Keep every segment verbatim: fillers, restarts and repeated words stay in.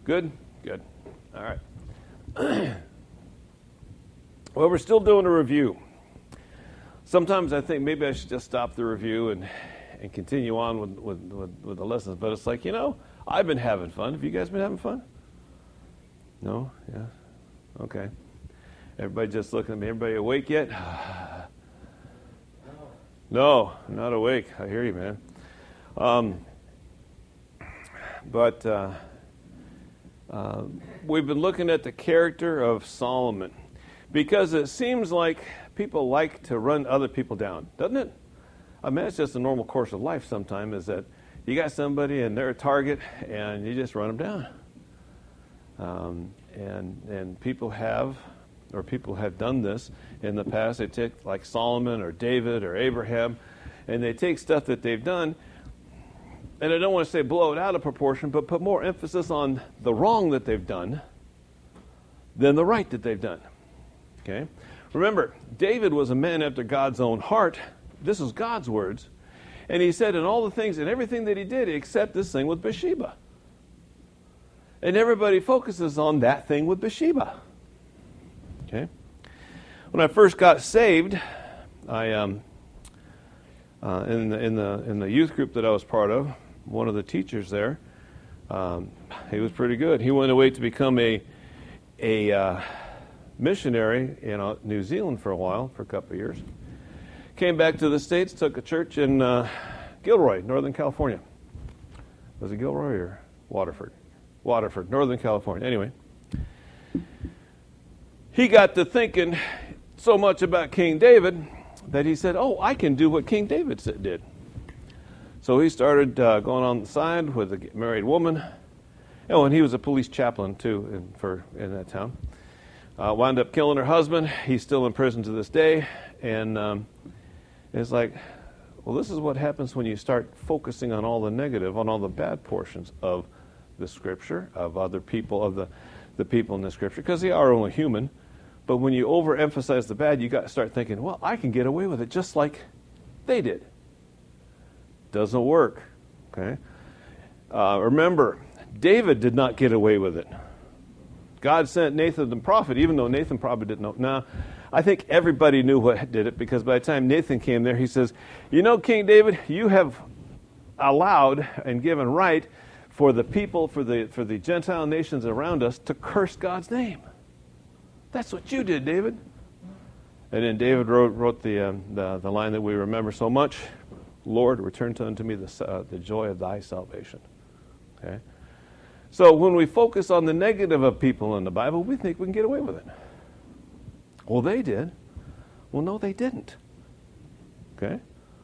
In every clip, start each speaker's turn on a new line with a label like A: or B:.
A: Good? Good. All right. Well, we're still doing a review. Sometimes I think maybe I should just stop the review and, and continue on with, with, with, with the lessons. But it's like, you know, I've been having fun. Have you guys been having fun? No? Yeah? Okay. Everybody just looking at me. Everybody awake yet? No, I'm not awake. I hear you, man. Um, but uh, uh, we've been looking at the character of Solomon because it seems like people like to run other people down, doesn't it? I mean, it's just a normal course of life sometimes is that you got somebody and they're a target and you just run them down. Um, and and people have, or people have done this in the past. They take like Solomon or David or Abraham, and they take stuff that they've done, and I don't want to say blow it out of proportion, but put more emphasis on the wrong that they've done than the right that they've done. Okay? Remember, David was a man after God's own heart. This is God's words. And he said in all the things and everything that he did, except this thing with Bathsheba. And everybody focuses on that thing with Bathsheba. Okay? When I first got saved, I um, uh, in the in the in the youth group that I was part of, one of the teachers there, um, he was pretty good. He went away to become a a uh, missionary in uh, New Zealand for a while, for a couple of years. Came back to the States, took a church in uh, Gilroy, Northern California. Was it Gilroy or Waterford? Waterford, Northern California. Anyway, he got to thinking so much about King David that he said, oh, I can do what King David did. So he started uh, going on the side with a married woman. Oh, and he was a police chaplain, too, in, for, in that town. Uh, wound up killing her husband. He's still in prison to this day. And um, it's like, well, this is what happens when you start focusing on all the negative, on all the bad portions of the Scripture, of other people, of the, the people in the Scripture, because they are only human. But when you overemphasize the bad, you got to start thinking, well, I can get away with it just like they did. Doesn't work. Okay. Uh, remember, David did not get away with it. God sent Nathan the prophet, even though Nathan probably didn't know. Now, I think everybody knew what did it, because by the time Nathan came there, he says, you know, King David, you have allowed and given right for the people, for the for the Gentile nations around us to curse God's name. That's what you did, David. And then David wrote wrote the um, the, the line that we remember so much: Lord, return unto me the uh, the joy of thy salvation. Okay. So when we focus on the negative of people in the Bible, we think we can get away with it. Well, they did. Well, no, they didn't. Okay.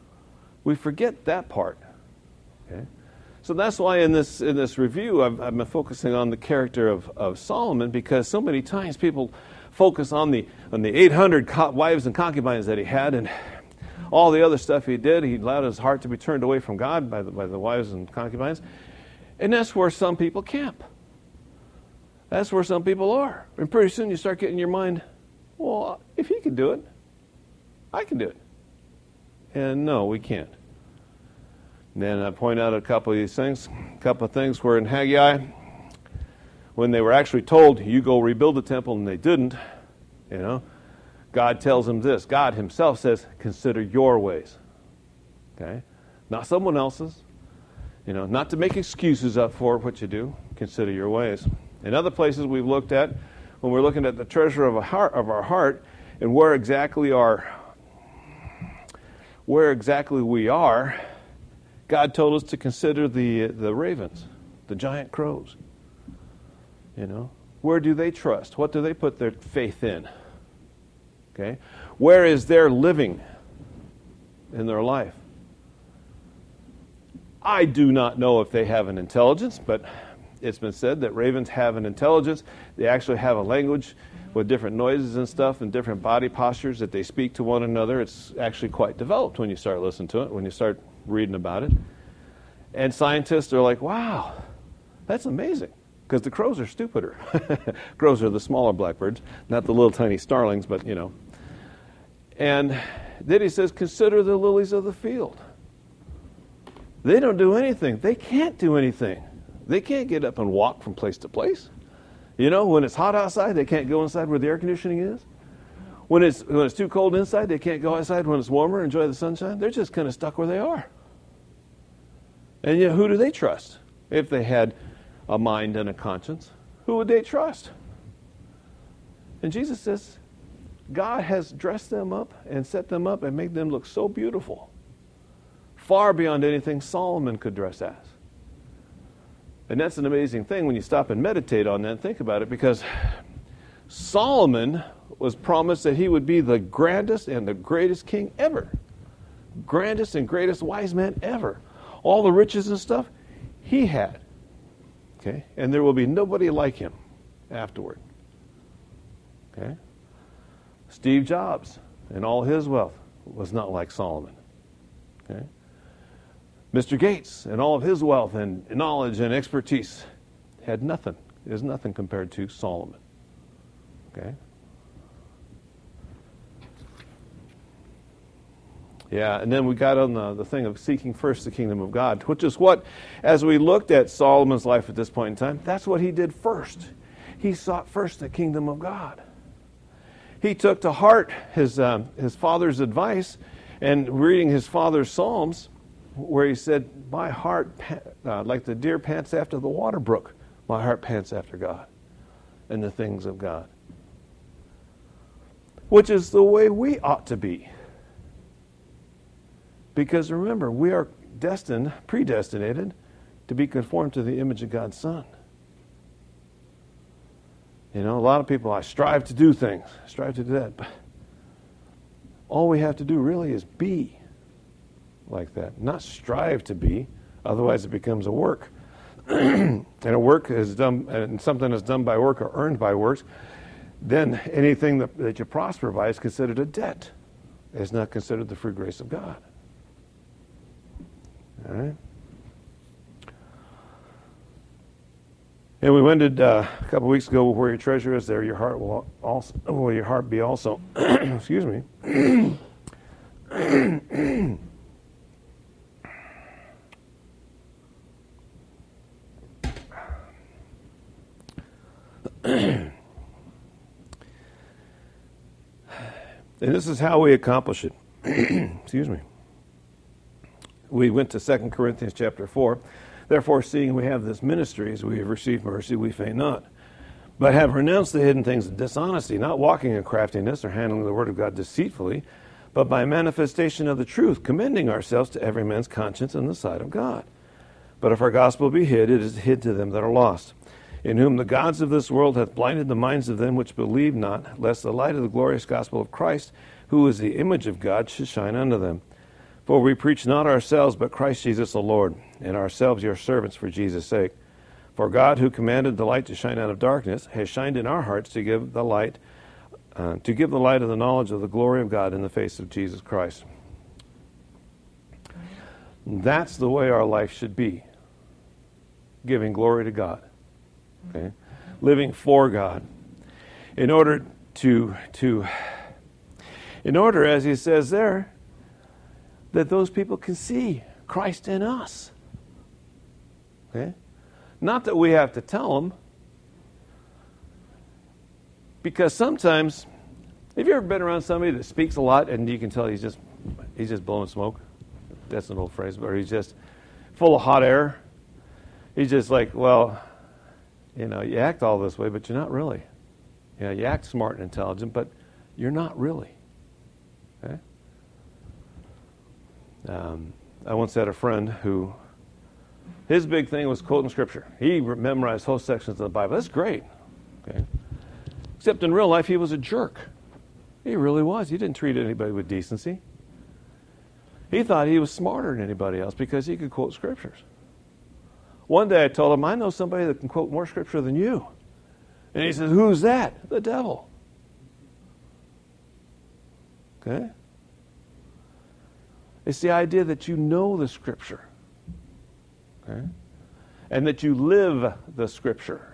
A: We forget that part. Okay. So that's why in this in this review, I've, I've been focusing on the character of, of Solomon, because so many times people focus on the on the eight hundred co- wives and concubines that he had and all the other stuff he did. He allowed his heart to be turned away from God by the, by the wives and concubines. And that's where some people camp. That's where some people are. And pretty soon you start getting your mind, well, if he can do it, I can do it. And no, we can't. And then I point out a couple of these things. A couple of things where in Haggai, when they were actually told, you go rebuild the temple, and they didn't, you know, God tells them this. God himself says, consider your ways. Okay? Not someone else's. You know, not to make excuses up for what you do. Consider your ways. In other places we've looked at, when we're looking at the treasure of, a heart, of our heart, and where exactly our, where exactly we are, God told us to consider the the ravens, the giant crows. You know, where do they trust? What do they put their faith in? Okay, where is their living in their life? I do not know if they have an intelligence, but it's been said that ravens have an intelligence. They actually have a language with different noises and stuff and different body postures that they speak to one another. It's actually quite developed when you start listening to it, when you start reading about it. And scientists are like, wow, that's amazing. Because the crows are stupider. Crows are the smaller blackbirds, not the little tiny starlings, but, you know. And then he says, consider the lilies of the field. They don't do anything. They can't do anything. They can't get up and walk from place to place. You know, when it's hot outside, they can't go inside where the air conditioning is. When it's when it's too cold inside, they can't go outside when it's warmer and enjoy the sunshine. They're just kind of stuck where they are. And yet, who do they trust? If they had a mind and a conscience, who would they trust? And Jesus says, God has dressed them up and set them up and made them look so beautiful, far beyond anything Solomon could dress as. And that's an amazing thing when you stop and meditate on that and think about it, because Solomon was promised that he would be the grandest and the greatest king ever. Grandest and greatest wise man ever. All the riches and stuff he had. Okay? And there will be nobody like him afterward. Okay? Steve Jobs and all his wealth was not like Solomon. Okay? Mister Gates and all of his wealth and knowledge and expertise had nothing. Is nothing compared to Solomon. Okay? Yeah, and then we got on the, the thing of seeking first the kingdom of God, which is what, as we looked at Solomon's life at this point in time, that's what he did first. He sought first the kingdom of God. He took to heart his um, his father's advice, and reading his father's Psalms, where he said, my heart, uh, like the deer pants after the water brook, my heart pants after God and the things of God. Which is the way we ought to be. Because remember, we are destined, predestinated, to be conformed to the image of God's Son. You know, a lot of people, I strive to do things, I strive to do that. But all we have to do really is be like that, not strive to be, otherwise it becomes a work. And a work is done, and something that's done by work or earned by works, then anything that, that you prosper by is considered a debt. It's not considered the free grace of God. All right? And we ended uh, a couple weeks ago, where your treasure is, there your heart will also will your heart be also. Excuse me. And this is how we accomplish it. Excuse me. We went to Second Corinthians chapter four. Therefore, seeing we have this ministry, as we have received mercy, we faint not, but have renounced the hidden things of dishonesty, not walking in craftiness or handling the word of God deceitfully, but by manifestation of the truth, commending ourselves to every man's conscience in the sight of God. But if our gospel be hid, it is hid to them that are lost, in whom the gods of this world hath blinded the minds of them which believe not, lest the light of the glorious gospel of Christ, who is the image of God, should shine unto them. For we preach not ourselves, but Christ Jesus the Lord, and ourselves your servants for Jesus' sake. For God, who commanded the light to shine out of darkness, has shined in our hearts to give the light, uh, to give the light of the knowledge of the glory of God in the face of Jesus Christ. That's the way our life should be. Giving glory to God. Okay? Living for God. In order to, to, in order, as he says there, that those people can see Christ in us. Okay? Not that we have to tell them. Because sometimes, have you ever been around somebody that speaks a lot and you can tell he's just he's just blowing smoke? That's an old phrase, but he's just full of hot air. He's just like, well, you know, you act all this way, but you're not really. You know, you act smart and intelligent, but you're not really. Okay? Um, I once had a friend who, his big thing was quoting Scripture. He memorized whole sections of the Bible. That's great. Okay? Except in real life, he was a jerk. He really was. He didn't treat anybody with decency. He thought he was smarter than anybody else because he could quote Scriptures. One day I told him, I know somebody that can quote more Scripture than you. And he says, who's that? The devil. Okay? It's the idea that you know the Scripture. Okay? And that you live the Scripture.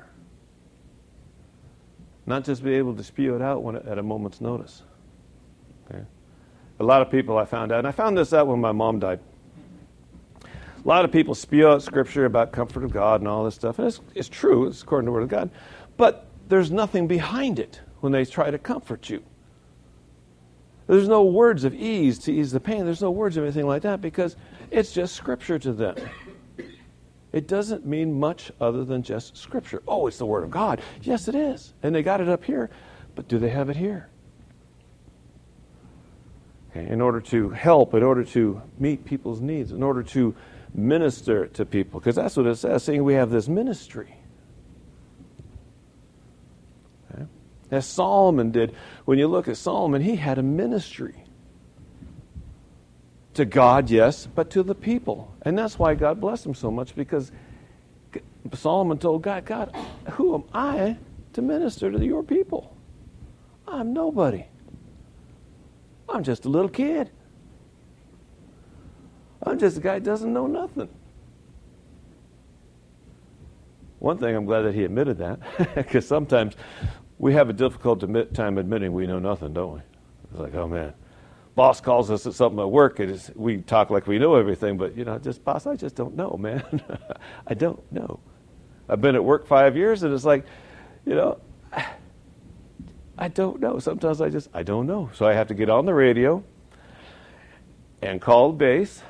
A: Not just be able to spew it out when, at a moment's notice. Okay? A lot of people I found out, and I found this out when my mom died. A lot of people spew out Scripture about comfort of God and all this stuff, and it's, it's true, it's according to the Word of God, but there's nothing behind it when they try to comfort you. There's no words of ease to ease the pain. There's no words of anything like that because it's just Scripture to them. It doesn't mean much other than just Scripture. Oh, it's the Word of God. Yes, it is. And they got it up here, but do they have it here? Okay, in order to help, in order to meet people's needs, in order to minister to people, because that's what it says, saying we have this ministry. Okay? As Solomon did, when you look at Solomon, he had a ministry. To God, yes, but to the people. And that's why God blessed him so much, because Solomon told God, God, who am I to minister to your people? I'm nobody. I'm just a little kid. I'm just a guy who doesn't know nothing. One thing, I'm glad that he admitted that, because sometimes we have a difficult admit, time admitting we know nothing, don't we? It's like, oh man, boss calls us at something at work, and it's, we talk like we know everything, but you know, just boss, I just don't know, man. I don't know. I've been at work five years, and it's like, you know, I don't know. Sometimes I just, I don't know. So I have to get on the radio and call the base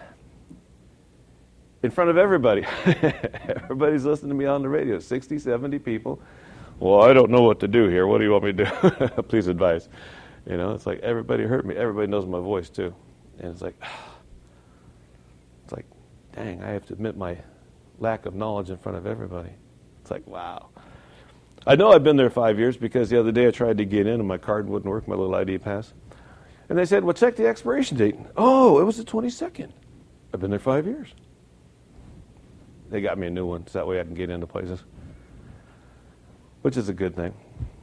A: in front of everybody. Everybody's listening to me on the radio, sixty, seventy people. Well, I don't know what to do here. What do you want me to do? Please advise. You know, it's like everybody heard me. Everybody knows my voice too. And it's like, it's like, dang, I have to admit my lack of knowledge in front of everybody. It's like, wow. I know I've been there five years because the other day I tried to get in and my card wouldn't work, my little I D pass. And they said, well, check the expiration date. Oh, it was the twenty-second. I've been there five years. They got me a new one so that way I can get into places, which is a good thing.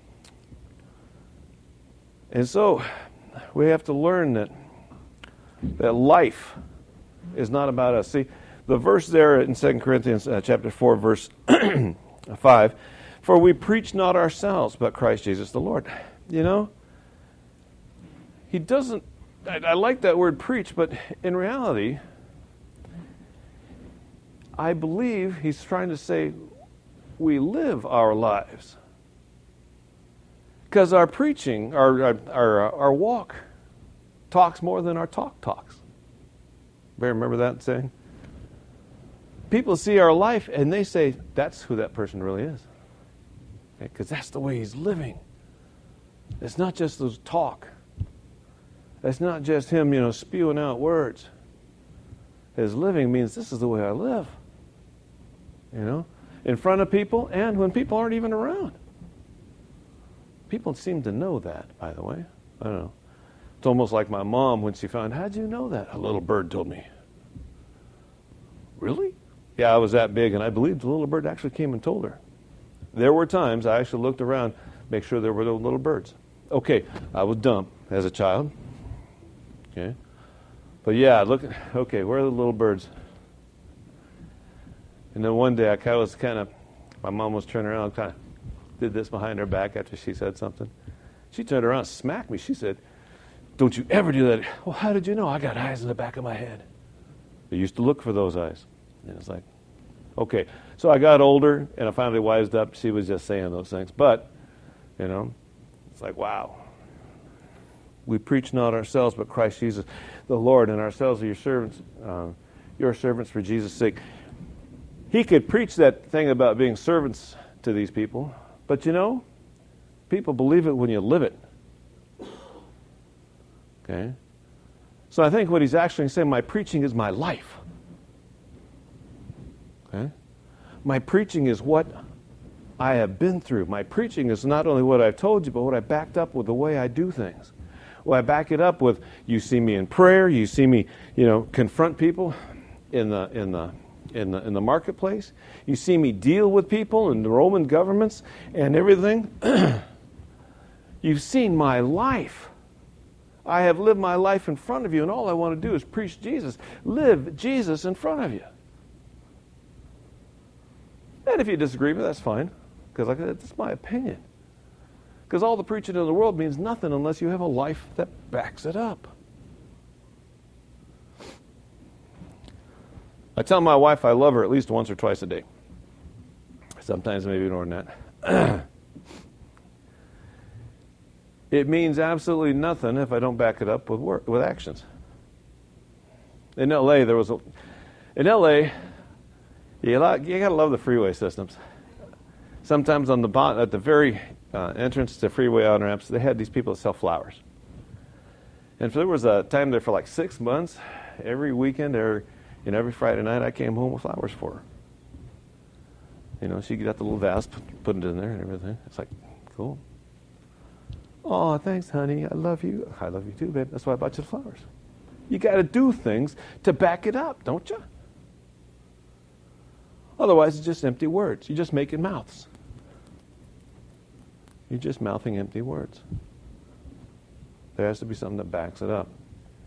A: And so we have to learn that that life is not about us. See, the verse there in Second Corinthians uh, chapter four, verse five, for we preach not ourselves, but Christ Jesus the Lord. You know, he doesn't, I, I like that word preach, but in reality, I believe he's trying to say we live our lives. Because our preaching, our, our, our, our walk talks more than our talk talks. Everybody remember that saying? People see our life and they say, that's who that person really is. Because that's the way he's living. It's not just those talk. It's not just him, you know, spewing out words. His living means this is the way I live. You know, in front of people and when people aren't even around. People seem to know that, by the way. I don't know. It's almost like my mom when she found, how'd you know that? A little bird told me. Really? Yeah, I was that big, and I believed the little bird actually came and told her. There were times I actually looked around, make sure there were no little birds. Okay, I was dumb as a child. Okay. But yeah, look, okay, where are the little birds? And then one day I kind of was kind of, my mom was turning around, kind of did this behind her back after she said something. She turned around and smacked me. She said, don't you ever do that. Well, how did you know? I got eyes in the back of my head. I used to look for those eyes. And it's like, okay. So I got older, and I finally wised up. She was just saying those things. But, you know, it's like, wow. We preach not ourselves, but Christ Jesus, the Lord, and ourselves are your servants, uh, your servants for Jesus' sake. He could preach that thing about being servants to these people, but you know, people believe it when you live it. Okay? So I think what he's actually saying, my preaching is my life. Okay? My preaching is what I have been through. My preaching is not only what I've told you, but what I backed up with the way I do things. Well, I back it up with, you see me in prayer, you see me, you know, confront people in the in the in the in the marketplace. You see me deal with people in the Roman governments and everything. You've seen my life. I have lived my life in front of you, and all I want to do is preach Jesus. Live Jesus in front of you. And if you disagree with me, that's fine, because like that's my opinion. Because all the preaching in the world means nothing unless you have a life that backs it up. I tell my wife I love her at least once or twice a day. Sometimes maybe more than that. It means absolutely nothing if I don't back it up with work, with actions. In L A, there was a... In L A, you, lot, you got to love the freeway systems. Sometimes on the bot, at the very uh, entrance to freeway on-ramps, they had these people that sell flowers. And there was a time there for like six months, every weekend or you know, every Friday night, I came home with flowers for her. You know, she got the little vase, put, put it in there and everything. It's like, cool. Oh, thanks, honey. I love you. I love you too, babe. That's why I bought you the flowers. You got to do things to back it up, don't you? Otherwise, it's just empty words. You're just making mouths. You're just mouthing empty words. There has to be something that backs it up.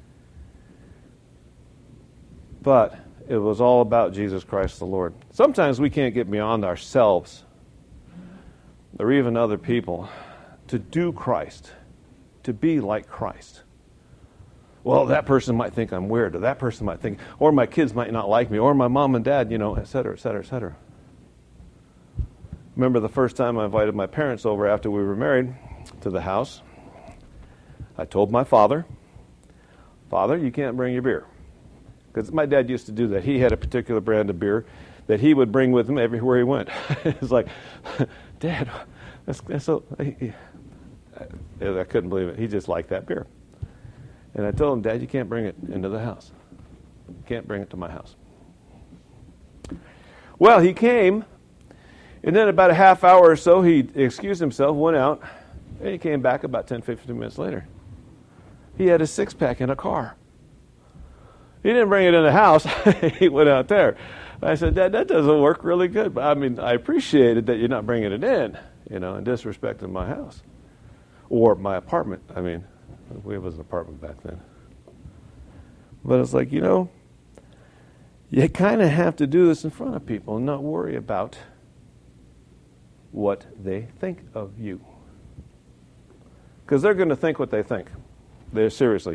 A: But it was all about Jesus Christ the Lord. Sometimes we can't get beyond ourselves or even other people to do Christ, to be like Christ. Well, that person might think I'm weird, or that person might think, or my kids might not like me, or my mom and dad, you know, et cetera, et cetera, et cetera. Remember the first time I invited my parents over after we were married to the house, I told my father, Father, you can't bring your beer. Because my dad used to do that. He had a particular brand of beer that he would bring with him everywhere he went. It's like, Dad, that's, that's so... I, I couldn't believe it. He just liked that beer. And I told him, Dad, you can't bring it into the house. You can't bring it to my house. Well, he came, and then about a half hour or so, he excused himself, went out, and he came back about ten, fifteen minutes later. He had a six-pack in a car. He didn't bring it in the house. He went out there. I said, Dad, that doesn't work really good. But I mean, I appreciated that you're not bringing it in, you know, and disrespecting my house. Or my apartment. I mean, we was an apartment back then. But it's like, you know, you kind of have to do this in front of people and not worry about what they think of you. Because they're going to think what they think. They're seriously.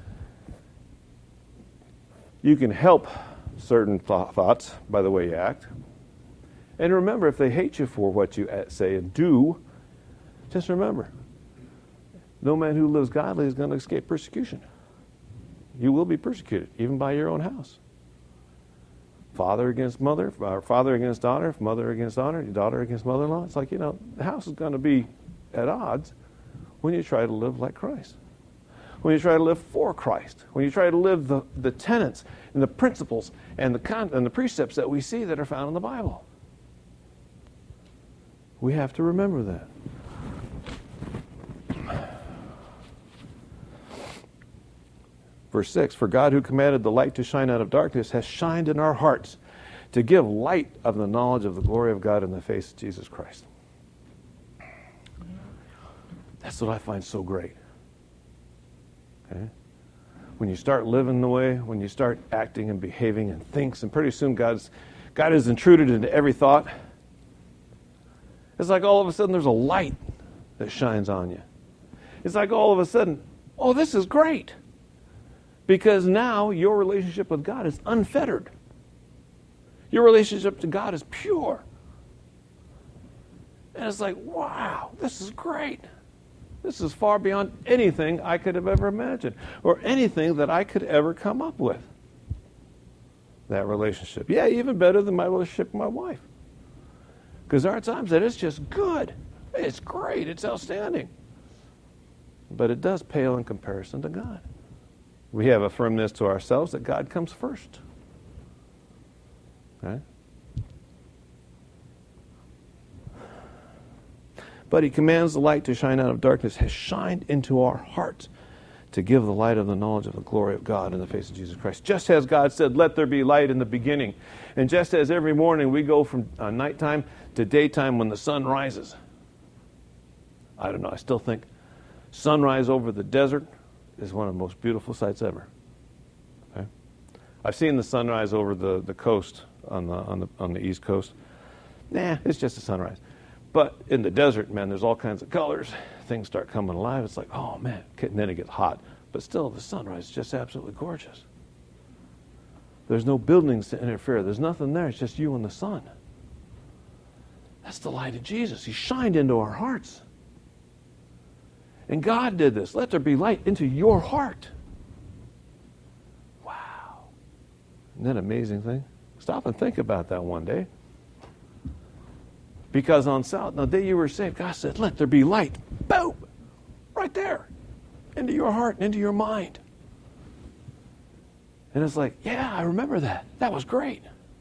A: You can help certain th- thoughts by the way you act. And remember, if they hate you for what you say and do, just remember, no man who lives godly is going to escape persecution. You will be persecuted, even by your own house. Father against mother, or father against daughter, mother against daughter, daughter against mother-in-law. It's like, you know, the house is going to be at odds when you try to live like Christ. When you try to live for Christ, when you try to live the, the tenets and the principles and the con- and the precepts that we see that are found in the Bible. We have to remember that. Verse six, for God who commanded the light to shine out of darkness has shined in our hearts to give light of the knowledge of the glory of God in the face of Jesus Christ. That's what I find so great. Okay? When you start living the way, when you start acting and behaving and thinks, and pretty soon God's God is intruded into every thought. It's like all of a sudden there's a light that shines on you. It's like all of a sudden, oh, this is great. Because now your relationship with God is unfettered. Your relationship to God is pure. And it's like, wow, this is great. This is far beyond anything I could have ever imagined or anything that I could ever come up with. That relationship. Yeah, even better than my relationship with my wife. Because there are times that it's just good. It's great. It's outstanding. But it does pale in comparison to God. We have a firmness to ourselves that God comes first. Okay? But he commands the light to shine out of darkness, has shined into our hearts to give the light of the knowledge of the glory of God in the face of Jesus Christ. Just as God said, let there be light in the beginning. And just as every morning we go from uh, nighttime to daytime when the sun rises. I don't know, I still think sunrise over the desert is one of the most beautiful sights ever. Okay? I've seen the sunrise over the, the coast on the, on the on the East Coast. Nah, it's just a sunrise. But in the desert, man, there's all kinds of colors. Things start coming alive. It's like, oh, man. And then it gets hot. But still, the sunrise is just absolutely gorgeous. There's no buildings to interfere. There's nothing there. It's just you and the sun. That's the light of Jesus. He shined into our hearts. And God did this. Let there be light into your heart. Wow. Isn't that an amazing thing? Stop and think about that one day. Because on South, the day you were saved, God said, let there be light. Boom! Right there. Into your heart and into your mind. And it's like, yeah, I remember that. That was great.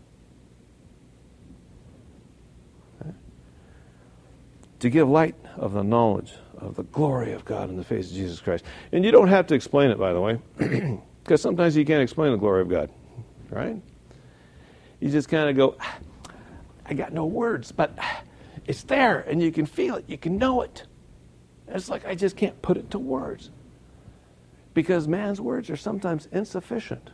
A: Okay. To give light of the knowledge of the glory of God in the face of Jesus Christ. And you don't have to explain it, by the way, because sometimes you can't explain the glory of God, right? You just kind of go, I got no words, but it's there, and you can feel it, you can know it. And it's like, I just can't put it to words. Because man's words are sometimes insufficient.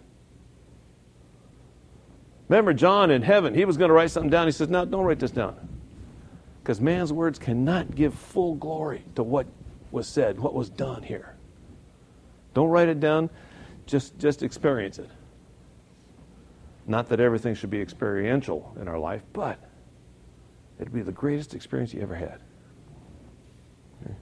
A: Remember John in heaven, he was going to write something down. He says, no, don't write this down. Because man's words cannot give full glory to what was said, what was done here. Don't write it down, just, just experience it. Not that everything should be experiential in our life, but it'd be the greatest experience you ever had. Okay.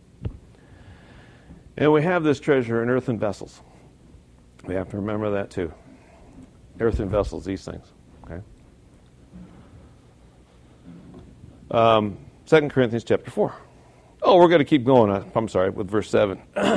A: And we have this treasure in earthen vessels. We have to remember that too. Earthen vessels, these things. Okay. Um, Second Corinthians chapter four. Oh, we're going to keep going. I'm sorry, with verse seven.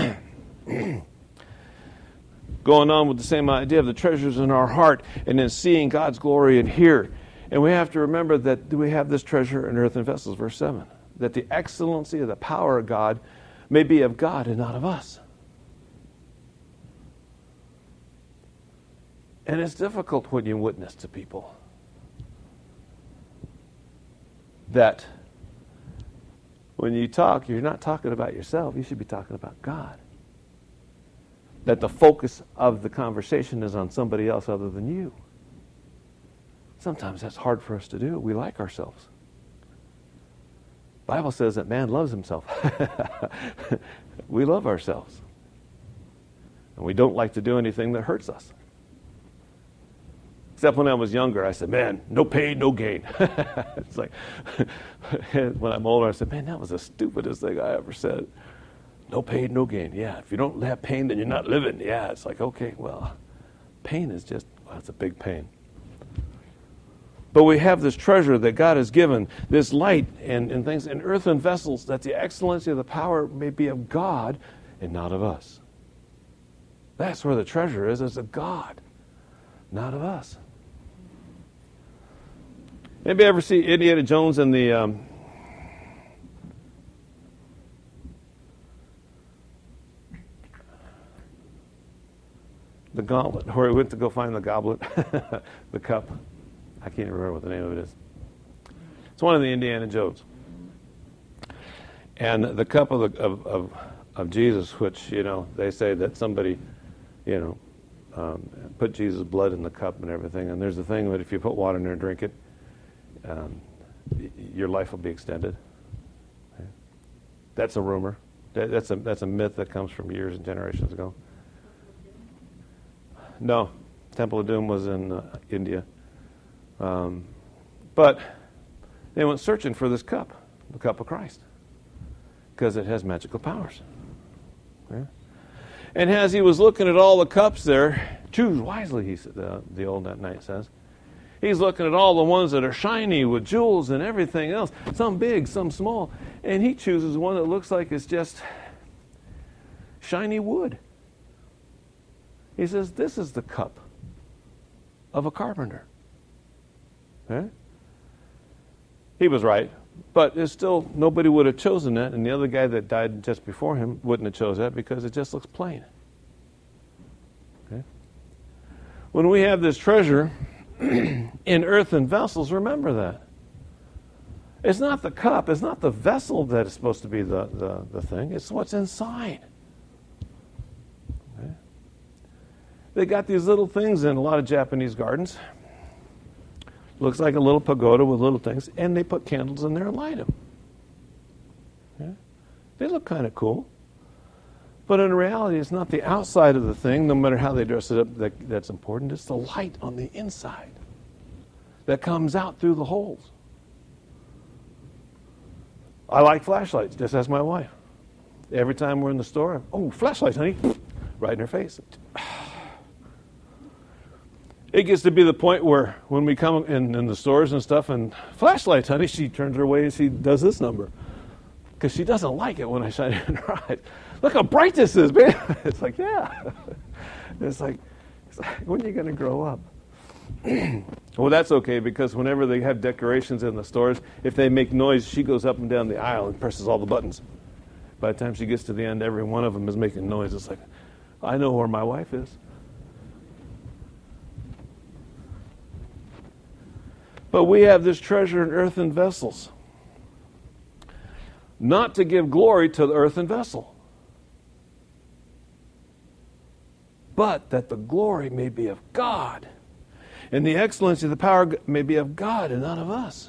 A: Going on with the same idea of the treasures in our heart and then seeing God's glory in here. And we have to remember that we have this treasure in earthen vessels, verse seven. That the excellency of the power of God may be of God and not of us. And it's difficult when you witness to people that when you talk, you're not talking about yourself. You should be talking about God. That the focus of the conversation is on somebody else other than you. Sometimes that's hard for us to do. We like ourselves. The Bible says that man loves himself. We love ourselves. And we don't like to do anything that hurts us. Except when I was younger, I said, man, no pain, no gain. It's like, when I'm older, I said, man, that was the stupidest thing I ever said. No pain, no gain. Yeah, if you don't have pain, then you're not living. Yeah, it's like, okay, well, pain is just, well, it's a big pain. But we have this treasure that God has given, this light and, and things in earthen vessels, that the excellency of the power may be of God and not of us. That's where the treasure is, is of God, not of us. Anybody ever see Indiana Jones and the um, the gauntlet, where he went to go find the goblet, the cup? I can't remember what the name of it is. It's one of the Indiana Jones. And the cup of, the, of, of, of Jesus, which, you know, they say that somebody, you know, um, put Jesus' blood in the cup and everything. And there's a thing that if you put water in there and drink it, um, y- your life will be extended. Okay. That's a rumor. That, that's a that's a myth that comes from years and generations ago. No, Temple of Doom was in uh, India. Um, but they went searching for this cup, the cup of Christ, because it has magical powers. Okay? And as he was looking at all the cups there, choose wisely, he said, uh, the old knight says. He's looking at all the ones that are shiny with jewels and everything else, some big, some small, and he chooses one that looks like it's just shiny wood. He says, this is the cup of a carpenter. Okay? He was right, but it's still, nobody would have chosen that, and the other guy that died just before him wouldn't have chosen that because it just looks plain. Okay? When we have this treasure in earthen vessels, remember that. It's not the cup, it's not the vessel that is supposed to be the, the, the thing, it's what's inside. Okay? They got these little things in a lot of Japanese gardens. Looks like a little pagoda with little things, and they put candles in there and light them. Okay? They look kind of cool. But in reality, it's not the outside of the thing, no matter how they dress it up, that, that's important. It's the light on the inside that comes out through the holes. I like flashlights, just as my wife. Every time we're in the store, oh, flashlights, honey, right in her face. It gets to be the point where when we come in, in the stores and stuff, and flashlights, honey, she turns her way and she does this number. Because she doesn't like it when I shine it in her eyes. Look how bright this is, man. It's like, yeah. It's like, it's like when are you going to grow up? Well, that's okay, because whenever they have decorations in the stores, if they make noise, she goes up and down the aisle and presses all the buttons. By the time she gets to the end, every one of them is making noise. It's like, I know where my wife is. But we have this treasure in earthen vessels, not to give glory to the earthen vessel, but that the glory may be of God, and the excellency of the power may be of God and not of us.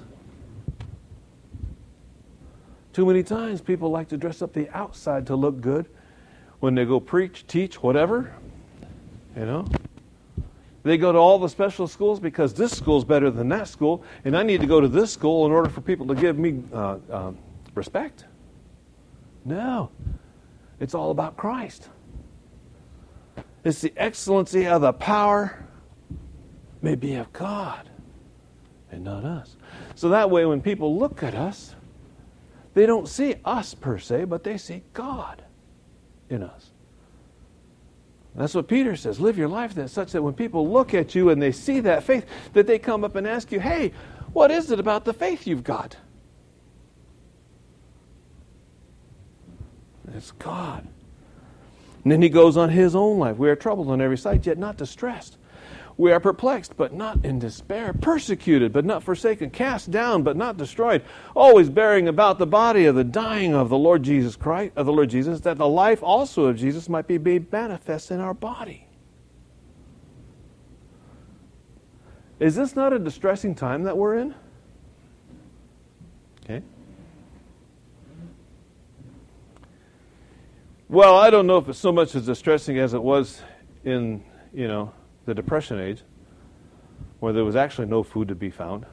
A: Too many times people like to dress up the outside to look good when they go preach, teach, whatever. You know? They go to all the special schools because this school's better than that school, and I need to go to this school in order for people to give me uh, um, respect. No. It's all about Christ. It's the excellency of the power may be of God and not us. So that way when people look at us, they don't see us per se, but they see God in us. That's what Peter says. Live your life that such that when people look at you and they see that faith, that they come up and ask you, hey, what is it about the faith you've got? It's God. And then he goes on his own life. We are troubled on every side, yet not distressed. We are perplexed, but not in despair. Persecuted, but not forsaken. Cast down, but not destroyed. Always bearing about the body of the dying of the Lord Jesus Christ, of the Lord Jesus, that the life also of Jesus might be made manifest in our body. Is this not a distressing time that we're in? Okay. Well, I don't know if it's so much as distressing as it was in, you know, the Depression age, where there was actually no food to be found.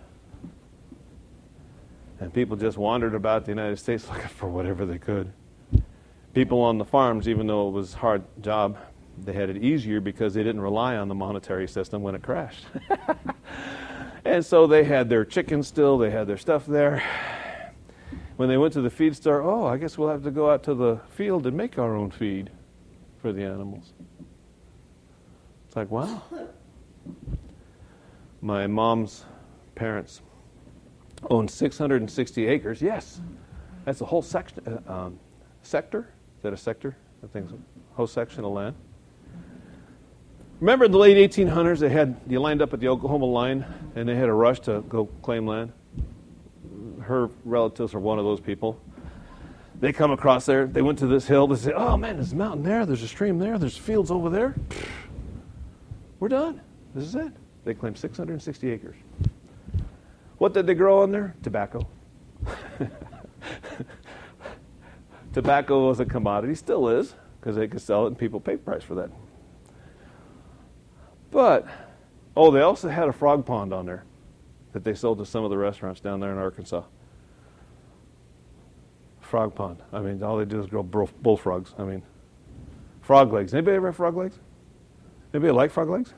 A: And people just wandered about the United States looking for whatever they could. People on the farms, even though it was a hard job, they had it easier because they didn't rely on the monetary system when it crashed. And so they had their chickens still, they had their stuff there. When they went to the feed store, oh, I guess we'll have to go out to the field and make our own feed for the animals. It's like, wow. My mom's parents owned six hundred sixty acres. Yes, that's a whole section, uh, um, sector. Is that a sector? I think so. Whole section of land. Remember in the late eighteen hundreds, they had you lined up at the Oklahoma line, and they had a rush to go claim land. Her relatives are one of those people. They come across there. They went to this hill. They say, "Oh man, there's a mountain there. There's a stream there. There's fields over there. We're done. This is it." They claimed six hundred sixty acres. What did they grow on there? Tobacco. Tobacco was a commodity, still is, because they could sell it and people paid price for that. But, oh, they also had a frog pond on there that they sold to some of the restaurants down there in Arkansas. Frog pond. I mean, all they do is grow bullfrogs. I mean, frog legs. Anybody ever have frog legs? Anybody like frog legs?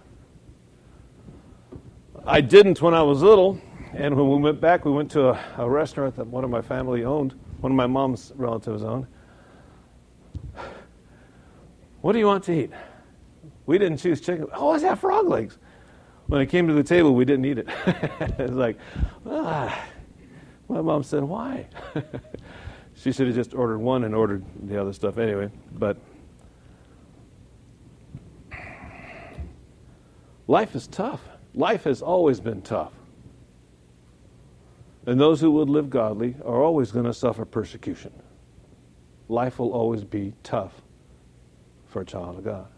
A: I didn't when I was little, and when we went back, we went to a, a restaurant that one of my family owned, one of my mom's relatives owned. What do you want to eat? We didn't choose chicken. Oh, let's have frog legs. When it came to the table, we didn't eat it. It was like, ah. My mom said, why? She should have just ordered one and ordered the other stuff anyway. But life is tough. Life has always been tough. And those who would live godly are always going to suffer persecution. Life will always be tough for a child of God.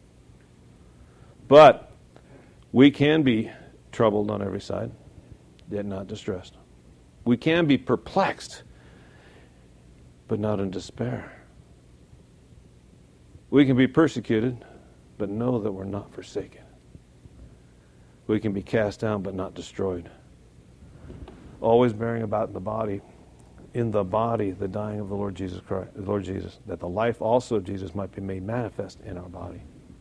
A: But we can be troubled on every side, yet not distressed. We can be perplexed, but not in despair. We can be persecuted, but know that we're not forsaken. We can be cast down, but not destroyed. Always bearing about in the body, in the body, the dying of the Lord Jesus Christ, the Lord Jesus, that the life also of Jesus might be made manifest in our body.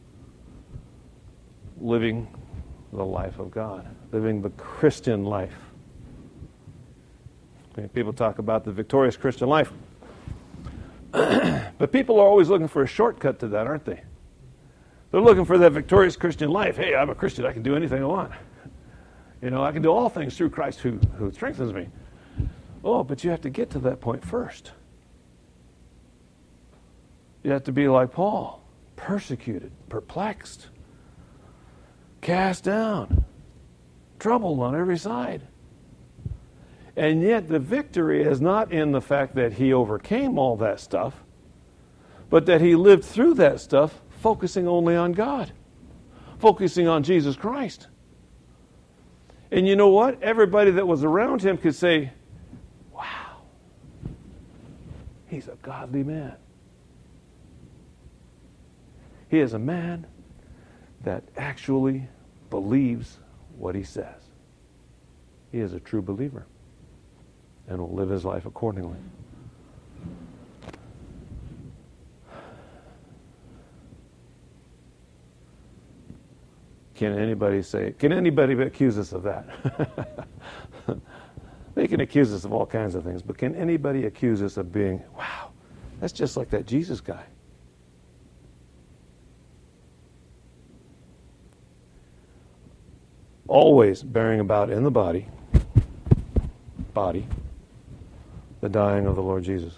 A: Living the life of God, living the Christian life. Okay, people talk about the victorious Christian life. But people are always looking for a shortcut to that, aren't they? They're looking for that victorious Christian life. Hey, I'm a Christian. I can do anything I want. You know, I can do all things through Christ who, who strengthens me. Oh, but you have to get to that point first. You have to be like Paul, persecuted, perplexed, cast down, troubled on every side. And yet the victory is not in the fact that he overcame all that stuff, but that he lived through that stuff focusing only on God, focusing on Jesus Christ. And you know what? Everybody that was around him could say, wow, he's a godly man. He is a man that actually believes what he says. He is a true believer and will live his life accordingly. Can anybody say, can anybody accuse us of that? They can accuse us of all kinds of things, but can anybody accuse us of being, wow, that's just like that Jesus guy? Always bearing about in the body, body, the dying of the Lord Jesus.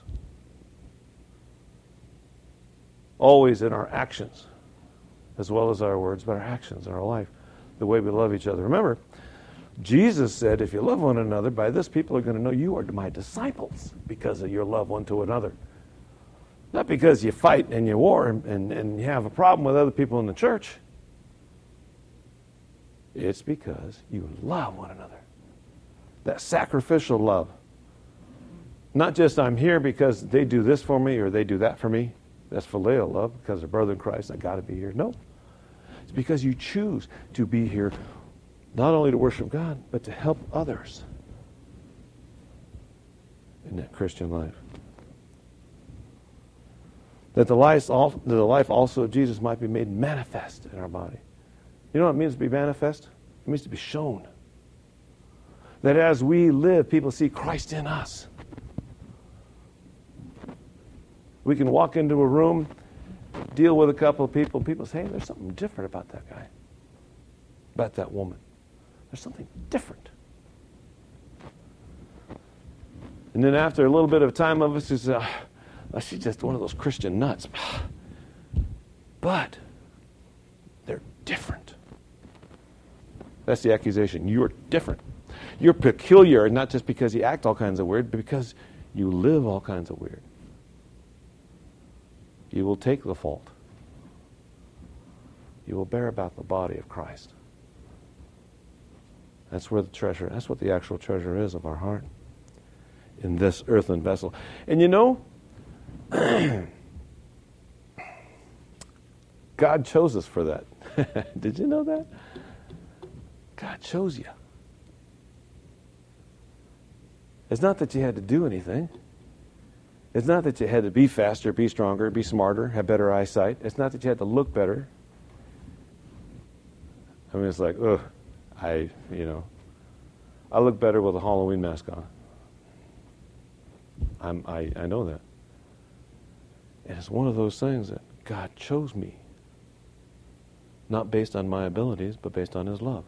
A: Always in our actions, as well as our words, but our actions in our life, the way we love each other. Remember, Jesus said, if you love one another, by this people are going to know you are my disciples because of your love one to another. Not because you fight and you war and, and, and you have a problem with other people in the church. It's because you love one another. That sacrificial love. Not just I'm here because they do this for me or they do that for me. That's phileo love because they're brother in Christ. I got to be here. No. It's because you choose to be here not only to worship God, but to help others in that Christian life. That the life, that the life also of Jesus might be made manifest in our body. You know what it means to be manifest? It means to be shown. That as we live, people see Christ in us. We can walk into a room, deal with a couple of people, and people say, hey, there's something different about that guy, about that woman. There's something different. And then after a little bit of time of us, is, uh, she's just one of those Christian nuts. But they're different. That's the accusation. You're different. You're peculiar, not just because you act all kinds of weird, but because you live all kinds of weird. You will take the fault. You will bear about the body of Christ. That's where the treasure, that's what the actual treasure is of our heart. In this earthen vessel. And you know, God chose us for that. Did you know that? God chose you. It's not that you had to do anything. It's not that you had to be faster, be stronger, be smarter, have better eyesight. It's not that you had to look better. I mean, it's like, ugh, I, you know, I look better with a Halloween mask on. I'm, I, I know that. And it's one of those things that God chose me. Not based on my abilities, but based on His love.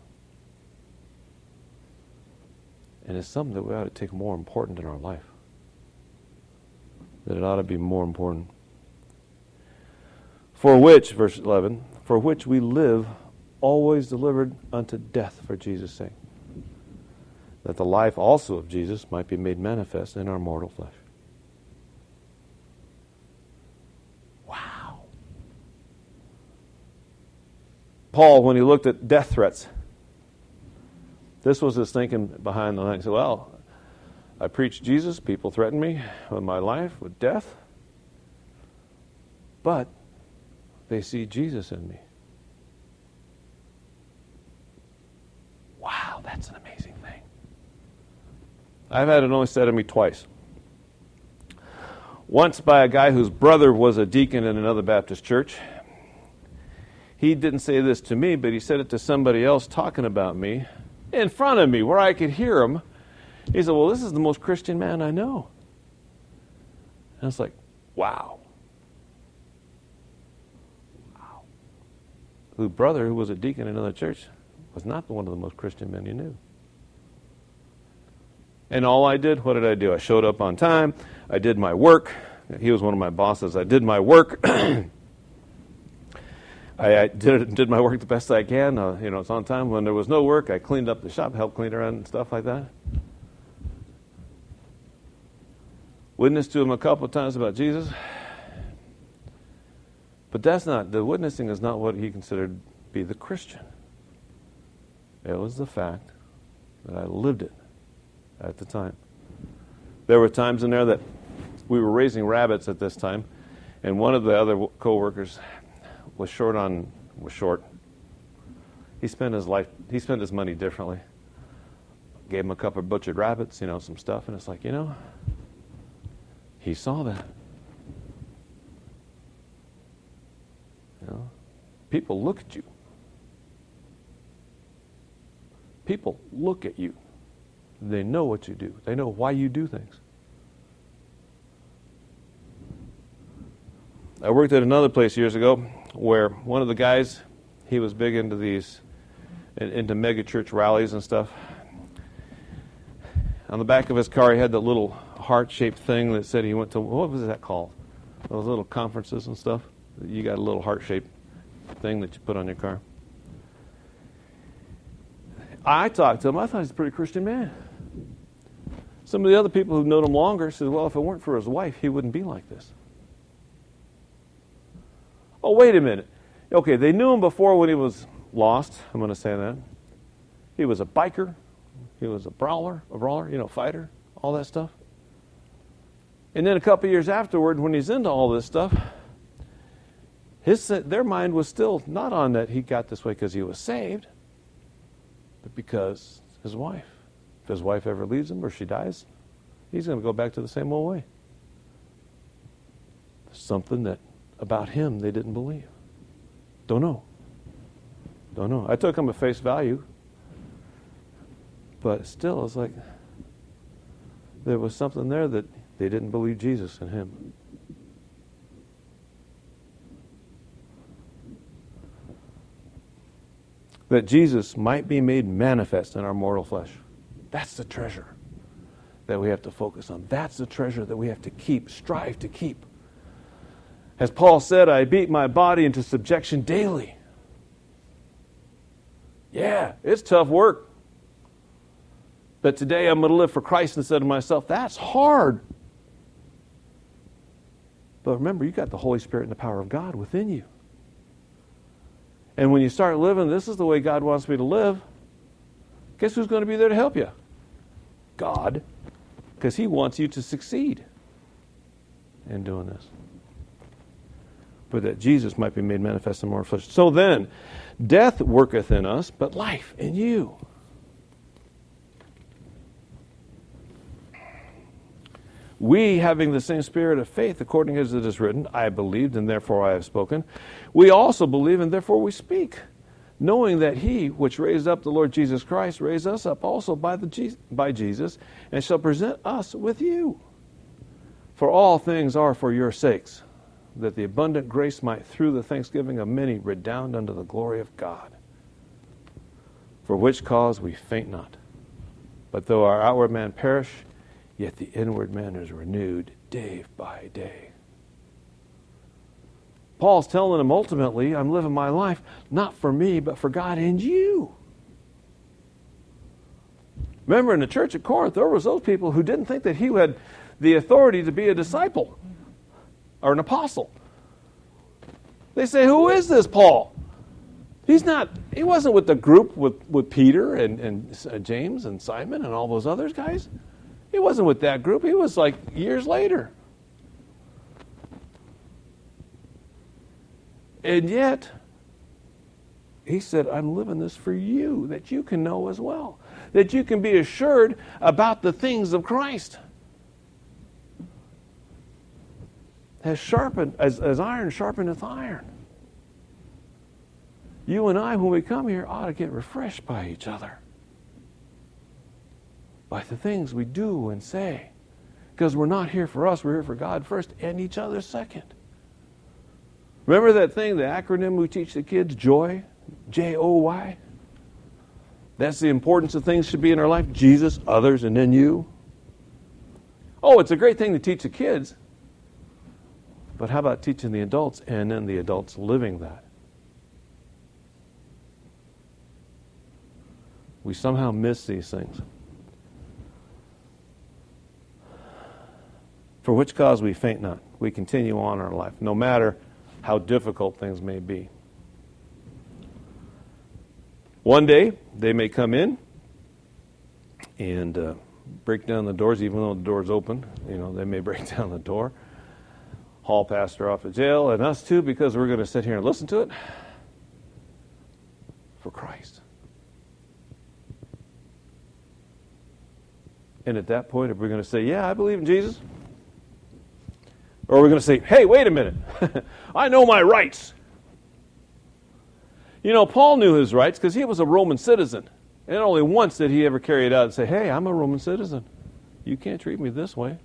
A: And it's something that we ought to take more important in our life. That it ought to be more important. For which, verse eleven, for which we live, always delivered unto death for Jesus' sake, that the life also of Jesus might be made manifest in our mortal flesh. Wow. Paul, when he looked at death threats, this was his thinking behind the line. He said, well, I preach Jesus, people threaten me with my life, with death. But they see Jesus in me. Wow, that's an amazing thing. I've had it only said to me twice. Once by a guy whose brother was a deacon in another Baptist church. He didn't say this to me, but he said it to somebody else talking about me in front of me where I could hear him. He said, well, this is the most Christian man I know. And it's like, wow. Wow. Whose brother, who was a deacon in another church, was not one of the most Christian men he knew. And all I did, what did I do? I showed up on time. I did my work. He was one of my bosses. I did my work. I, I did did my work the best I can. Uh, you know, it's on time. When there was no work, I cleaned up the shop, helped clean around and stuff like that. Witnessed to him a couple of times about Jesus. But that's not, the witnessing is not what he considered to be the Christian. It was the fact that I lived it at the time. There were times in there that we were raising rabbits at this time, and one of the other co-workers was short on, was short. He spent his life, he spent his money differently. Gave him a couple of butchered rabbits, you know, some stuff, and it's like, you know, he saw that. You know, people look at you. People look at you. They know what you do. They know why you do things. I worked at another place years ago where one of the guys, he was big into these, into mega church rallies and stuff. On the back of his car, he had that little heart-shaped thing that said he went to, what was that called? Those little conferences and stuff. You got a little heart-shaped thing that you put on your car. I talked to him. I thought he was a pretty Christian man. Some of the other people who known him longer said, well, if it weren't for his wife, he wouldn't be like this. Oh, wait a minute. Okay, they knew him before when he was lost. I'm going to say that. He was a biker. He was a brawler, a brawler, you know, fighter, all that stuff. And then a couple of years afterward, when he's into all this stuff, his their mind was still not on that he got this way because he was saved, but because his wife. If his wife ever leaves him or she dies, he's going to go back to the same old way. There's something that about him they didn't believe. Don't know. Don't know. I took him at face value, but still, it's like there was something there that they didn't believe Jesus in him. That Jesus might be made manifest in our mortal flesh. That's the treasure that we have to focus on. That's the treasure that we have to keep, strive to keep. As Paul said, I beat my body into subjection daily. Yeah, it's tough work. But today I'm going to live for Christ instead of myself. That's hard. But remember, you got the Holy Spirit and the power of God within you. And when you start living, this is the way God wants me to live, guess who's going to be there to help you? God. Because He wants you to succeed in doing this. But that Jesus might be made manifest in more flesh. So then, death worketh in us, but life in you. We, having the same spirit of faith, according as it is written, I believed, and therefore I have spoken. We also believe, and therefore we speak, knowing that He, which raised up the Lord Jesus Christ, raised us up also by, the Je- by Jesus, and shall present us with you. For all things are for your sakes, that the abundant grace might, through the thanksgiving of many, redound unto the glory of God. For which cause we faint not. But though our outward man perish, yet the inward man is renewed day by day. Paul's telling them ultimately, I'm living my life not for me, but for God and you. Remember in the church at Corinth, there was those people who didn't think that he had the authority to be a disciple or an apostle. They say, who is this Paul? He's not, he wasn't with the group with, with Peter and, and uh, James and Simon and all those other guys. He wasn't with that group. He was like years later. And yet, he said, I'm living this for you, that you can know as well, that you can be assured about the things of Christ. As sharpened, as, as iron sharpeneth iron. You and I, when we come here, ought to get refreshed by each other. By the things we do and say. Because we're not here for us, we're here for God first and each other second. Remember that thing, the acronym we teach the kids, JOY? J O Y? That's the importance of things should be in our life. Jesus, others, and then you. Oh, it's a great thing to teach the kids. But how about teaching the adults and then the adults living that? We somehow miss these things. For which cause we faint not. We continue on our life, no matter how difficult things may be. One day, they may come in and uh, break down the doors, even though the door's open. You know, they may break down the door, haul pastor off to jail, and us too, because we're going to sit here and listen to it for Christ. And at that point, if we're going to say, yeah, I believe in Jesus, or we're going to say, hey, wait a minute, I know my rights. You know, Paul knew his rights because he was a Roman citizen. And only once did he ever carry it out and say, hey, I'm a Roman citizen. You can't treat me this way.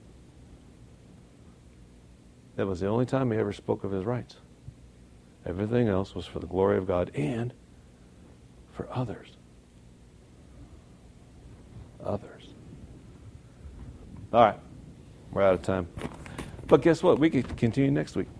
A: That was the only time he ever spoke of his rights. Everything else was for the glory of God and for others. Others. All right. We're out of time. But guess what? We can continue next week.